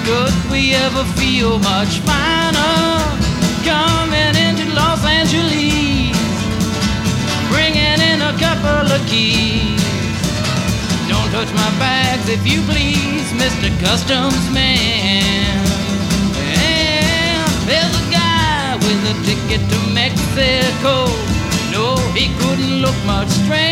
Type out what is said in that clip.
could we ever feel much finer coming into Los Angeles, bringing in a couple of keys. Don't touch my bags if you please, Mr. Customs Man. And there's a guy with a ticket to Mexico. No, he couldn't look much strange.